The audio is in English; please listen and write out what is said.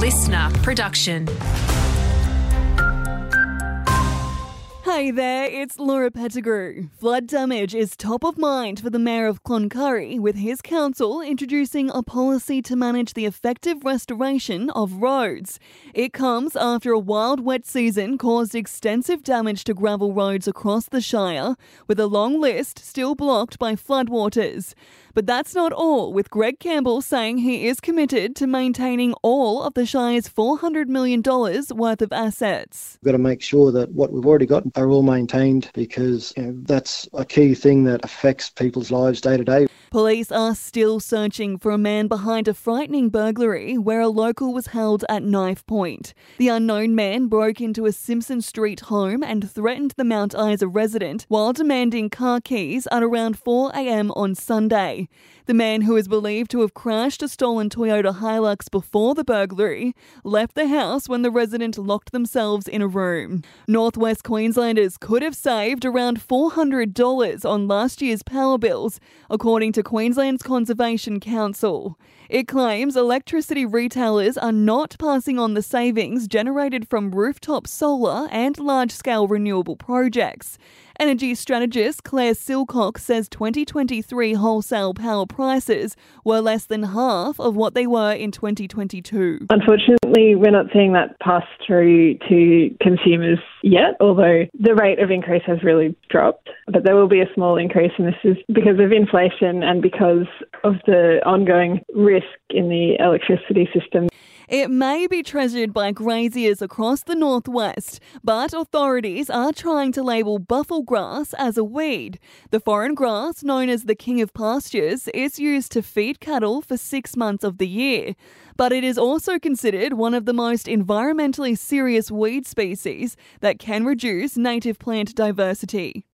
listener production. Hey there, it's Laura Pettigrew. Flood damage is top of mind for the Mayor of Cloncurry, with his council introducing a policy to manage the effective restoration of roads. It comes after a wild wet season caused extensive damage to gravel roads across the Shire, with a long list still blocked by floodwaters. But that's not all, with Greg Campbell saying he is committed to maintaining all of the Shire's $400 million worth of assets. We've got to make sure that what we've already got are all maintained, because that's a key thing that affects people's lives day to day. Police are still searching for a man behind a frightening burglary where a local was held at knife point. The unknown man broke into a Simpson Street home and threatened the Mount Isa resident while demanding car keys at around 4 a.m. on Sunday. The man, who is believed to have crashed a stolen Toyota Hilux before the burglary, left the house when the resident locked themselves in a room. Northwest Queenslanders could have saved around $400 on last year's power bills, according to Queensland's Conservation Council. It claims electricity retailers are not passing on the savings generated from rooftop solar and large-scale renewable projects. Energy strategist Claire Silcock says 2023 wholesale power prices were less than half of what they were in 2022. Unfortunately, we're not seeing that pass through to consumers yet, although the rate of increase has really dropped. But there will be a small increase, and this is because of inflation and because of the ongoing risk in the electricity system. It may be treasured by graziers across the northwest, but authorities are trying to label buffel grass as a weed. The foreign grass, known as the king of pastures, is used to feed cattle for 6 months of the year. But it is also considered one of the most environmentally serious weed species that can reduce native plant diversity.